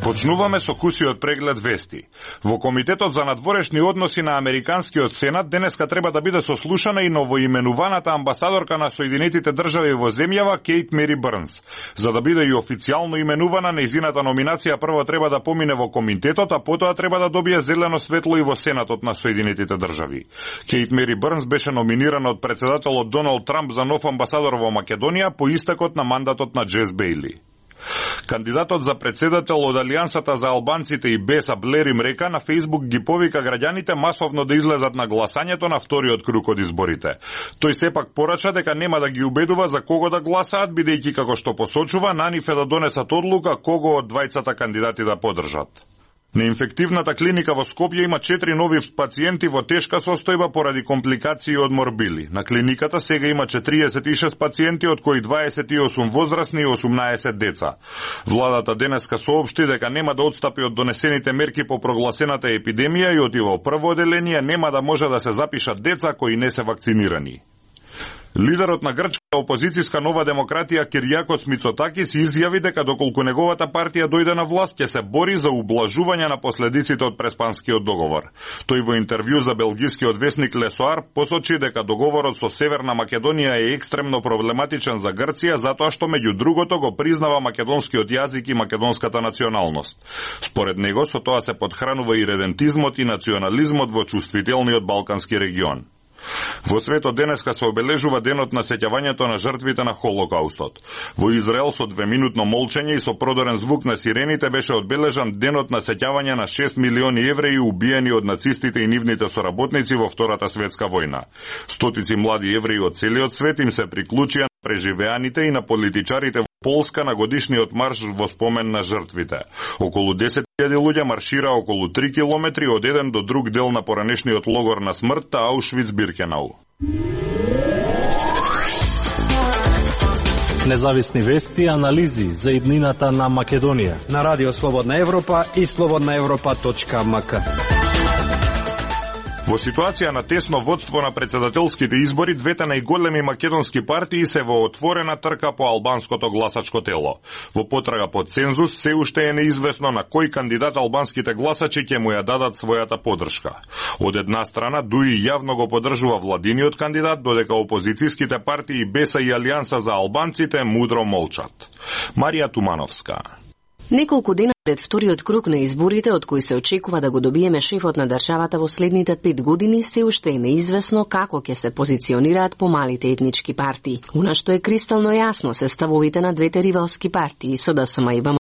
Почнуваме со кусиот преглед вести. Во Комитетот за надворешни односи на Американскиот Сенат денеска треба да биде сослушана и новоименуваната амбасадорка на Соединетите држави во земјава Кейт Мери Брнс. За да биде и официјално именувана, нејзината номинација прво треба да помине во Комитетот, а потоа треба да добие зелено светло и во Сенатот на Соединетите држави. Кейт Мери Брнс беше номинирана од председателот Доналд Трамп за нов амбасадор во Македонија по истекот на мандатот на Джес Бејли. Кандидатот за председател од Алијансата за албанците и Беса Блер им река на Фејсбук ги повика граѓаните масовно да излезат на гласањето на вториот круг од изборите. Тој сепак порача дека нема да ги убедува за кого да гласаат, бидејќи како што посочува, на нив е да донесат одлука кого од двајцата кандидати да поддржат. На инфективната клиника во Скопје има 4 нови пациенти во тешка состојба поради компликации од морбили. На клиниката сега има 46 пациенти, од кои 28 возрастни и 18 деца. Владата денеска соопшти дека нема да отстапи од донесените мерки по прогласената епидемија и оти во прво оделение нема да може да се запишат деца кои не се вакцинирани. Лидерот на грчка опозицијска Нова демократија Киријакос Мицотакис изјави дека доколку неговата партија дојде на власт ќе се бори за ублажување на последиците од Преспанскиот договор. Тој во интервју за белгискиот весник Лесоар посочи дека договорот со Северна Македонија е екстремно проблематичен за Грција затоа што меѓу другото го признава македонскиот јазик и македонската националност. Според него со тоа се подхранува и редентизмот и национализмот во чувствителниот балкански регион. Во светот денеска се обележува денот на сеќавањето на жртвите на Холокаустот. Во Израел со 2-минутно молчење и со продорен звук на сирените беше одбележан денот на сеќавање на 6 милиони евреи убиени од нацистите и нивните соработници во Втората светска војна. Стотици млади евреи од целиот свет им се приклучија на преживеаните и на политичарите во Полска на годишниот марш во спомен на жртвите. Околу 10.000 луѓе маршира околу 3 километри од еден до друг дел на поранешниот логор на смртта Аушвиц-Биркенау. Независни вести и анализи за иднината на Македонија на Радио Слободна Европа и slobodnaevropa.mk. Во ситуација на тесно водство на председателските избори, двете најголеми македонски партии се во отворена трка по албанското гласачко тело. Во потрага по цензус се уште е неизвестно на кој кандидат албанските гласачи ќе му ја дадат својата поддршка. Од една страна, ДУИ јавно го поддржува владиниот кандидат, додека опозицијските партии Беса и Алијанса за албанците мудро молчат. Марија Тумановска. Неколку дена пред вториот круг на изборите, од кои се очекува да го добиеме шефот на државата во следните 5 години, се уште е неизвестно како ќе се позиционираат помалите етнички партии. Она што е кристално јасно се ставовите на двете ривалски партии, СДСМ и